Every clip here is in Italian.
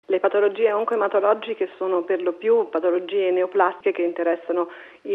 Le patologie oncoematologiche sono per lo più patologie neoplastiche che interessano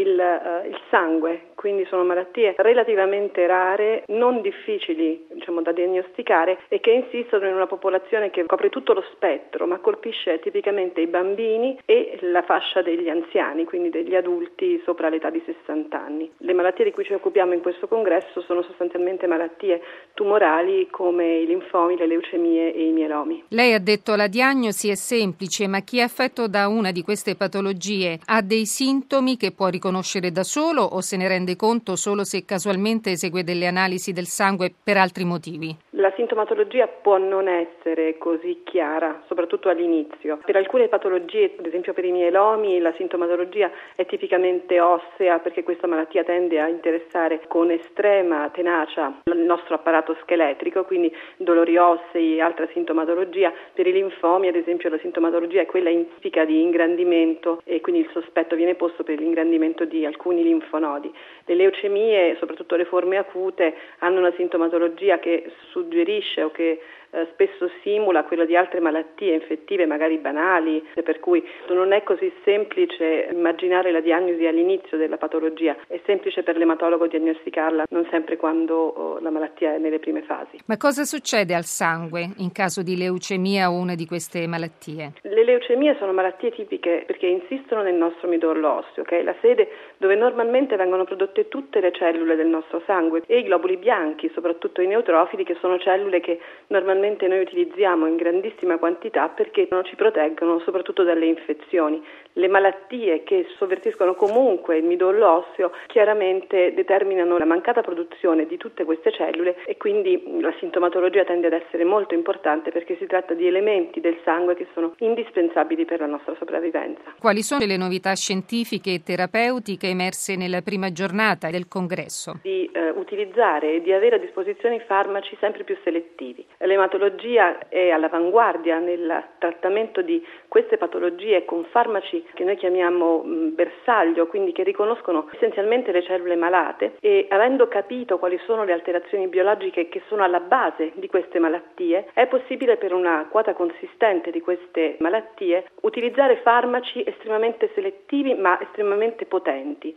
il sangue, quindi sono malattie relativamente rare, non difficili da diagnosticare e che insistono in una popolazione che copre tutto lo spettro, ma colpisce tipicamente i bambini e la fascia degli anziani, quindi degli adulti sopra l'età di 60 anni. Le malattie di cui ci occupiamo in questo congresso sono sostanzialmente malattie tumorali come i linfomi, le leucemie e i mielomi. Lei ha detto la diagnosi è semplice, ma chi è affetto da una di queste patologie ha dei sintomi che può riconoscere da solo o se ne rende conto solo se casualmente esegue delle analisi del sangue per altri motivi? La sintomatologia può non essere così chiara, soprattutto all'inizio. Per alcune patologie, ad esempio per i mielomi, la sintomatologia è tipicamente ossea perché questa malattia tende a interessare con estrema tenacia il nostro apparato scheletrico, quindi dolori ossei, altra sintomatologia. Per i linfomi, ad esempio, la sintomatologia è quella tipica di ingrandimento e quindi il sospetto viene posto per l'ingrandimento di alcuni linfonodi. Le leucemie, soprattutto le forme acute, hanno una sintomatologia che suggerisce o che spesso simula quella di altre malattie infettive magari banali, per cui non è così semplice immaginare la diagnosi all'inizio della patologia, è semplice per l'ematologo diagnosticarla non sempre quando la malattia è nelle prime fasi. Ma cosa succede al sangue in caso di leucemia o una di queste malattie? Le leucemie sono malattie tipiche perché insistono nel nostro midollo osseo, che è la sede dove normalmente vengono prodotte tutte le cellule del nostro sangue e i globuli bianchi, soprattutto i neutrofili, che sono cellule che normalmente noi utilizziamo in grandissima quantità perché non ci proteggono soprattutto dalle infezioni. Le malattie che sovvertiscono comunque il midollo osseo chiaramente determinano la mancata produzione di tutte queste cellule e quindi la sintomatologia tende ad essere molto importante perché si tratta di elementi del sangue che sono indispensabili per la nostra sopravvivenza. Quali sono le novità scientifiche e terapeutiche emerse nella prima giornata del congresso? Di utilizzare e di avere a disposizione farmaci sempre più selettivi. L'ematologia è all'avanguardia nel trattamento di queste patologie con farmaci che noi chiamiamo bersaglio, quindi che riconoscono essenzialmente le cellule malate e avendo capito quali sono le alterazioni biologiche che sono alla base di queste malattie, è possibile per una quota consistente di queste malattie utilizzare farmaci estremamente selettivi ma estremamente potenti.